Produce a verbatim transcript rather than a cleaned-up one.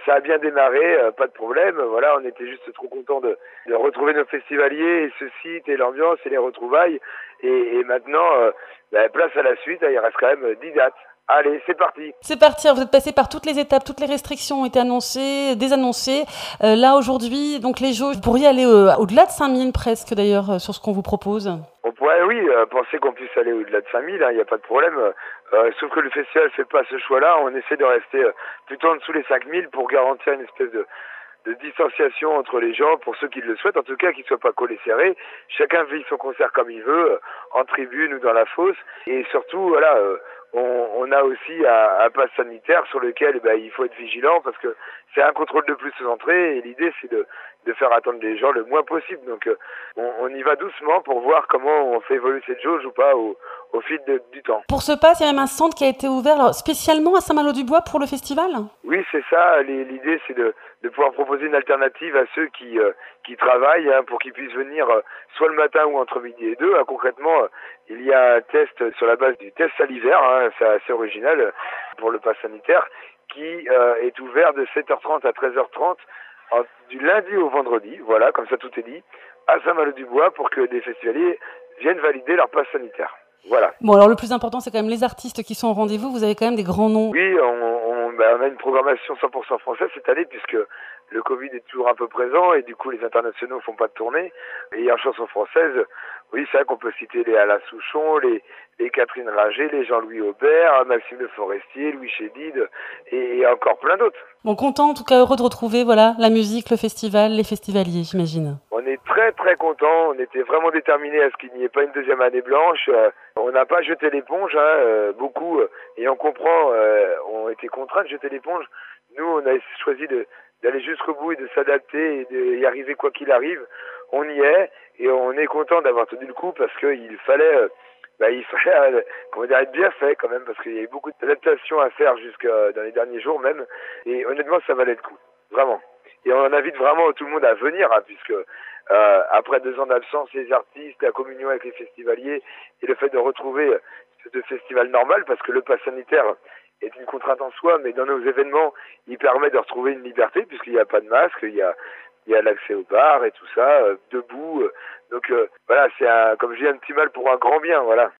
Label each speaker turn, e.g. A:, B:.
A: ça a bien démarré, euh, pas de problème. Voilà, on était juste trop contents de, de retrouver nos festivaliers et ce site et l'ambiance et les retrouvailles. Et, et maintenant, euh, bah, place à la suite, il reste quand même dix dates. Allez, c'est parti.
B: C'est parti, vous êtes passé par toutes les étapes, toutes les restrictions ont été annoncées, désannoncées. Euh, là aujourd'hui, donc les jauges, vous pourriez aller euh, au-delà de cinq mille presque d'ailleurs euh, sur ce qu'on vous propose.
A: On pourrait, oui, euh, penser qu'on puisse aller au-delà de cinq mille, il hein, n'y a pas de problème. Euh, sauf que le festival ne fait pas ce choix-là. On essaie de rester euh, plutôt en dessous des cinq mille pour garantir une espèce de, de distanciation entre les gens, pour ceux qui le souhaitent, en tout cas qu'ils ne soient pas collés serrés. Chacun vit son concert comme il veut, euh, en tribune ou dans la fosse. Et surtout, voilà, euh, on, on a aussi un, un pass sanitaire sur lequel bah, il faut être vigilant parce que c'est un contrôle de plus aux entrées et l'idée c'est de, de faire attendre les gens le moins possible. Donc euh, on, on y va doucement pour voir comment on fait évoluer cette jauge ou pas au, au fil de, du temps.
B: Pour ce pass, il y a même un centre qui a été ouvert alors, spécialement à Saint-Malo-du-Bois pour le festival.
A: Oui, c'est ça. L'idée, c'est de, de pouvoir proposer une alternative à ceux qui, euh, qui travaillent hein, pour qu'ils puissent venir euh, soit le matin ou entre midi et deux. Hein, concrètement, euh, il y a un test sur la base du test salivaire, hein, c'est assez original euh, pour le pass sanitaire, qui euh, est ouvert de sept heures trente à treize heures trente en, du lundi au vendredi. Voilà, comme ça tout est dit, à Saint-Malo-du-Bois pour que des festivaliers viennent valider leur pass sanitaire. Voilà.
B: Bon, alors le plus important, c'est quand même les artistes qui sont au rendez-vous. Vous avez quand même des grands noms.
A: Oui, on, on, bah, on a une programmation cent pour cent française cette année puisque le Covid est toujours un peu présent et du coup les internationaux font pas de tournée. Et en chanson française, oui, c'est vrai qu'on peut citer les Alain Souchon, les, les Catherine Ringer, les Jean-Louis Aubert, Maxime Le Forestier, Louis Chédid et, et encore plein d'autres.
B: Bon, content, en tout cas heureux de retrouver voilà, la musique, le festival, les festivaliers, j'imagine.
A: On est très très content, on était vraiment déterminés à ce qu'il n'y ait pas une deuxième année blanche. Euh, on n'a pas jeté l'éponge, hein, euh, beaucoup, euh, et on comprend, euh, ont été contraints de jeter l'éponge. Nous, on a choisi de, d'aller jusqu'au bout et de s'adapter et d'y arriver quoi qu'il arrive. On y est, et on est content d'avoir tenu le coup parce qu'il fallait... Euh, Bah, il fallait euh, comment dire, être bien fait quand même parce qu'il y a eu beaucoup d'adaptations à faire jusque dans les derniers jours même et honnêtement ça valait le coup, vraiment. Et on invite vraiment tout le monde à venir hein, puisque euh, après deux ans d'absence, les artistes, la communion avec les festivaliers et le fait de retrouver ce festival normal parce que le pass sanitaire est une contrainte en soi mais dans nos événements il permet de retrouver une liberté puisqu'il n'y a pas de masque, il y a il y a l'accès au bar et tout ça, euh, debout. Euh, donc euh, voilà, c'est un, comme je dis, un petit mal pour un grand bien, voilà.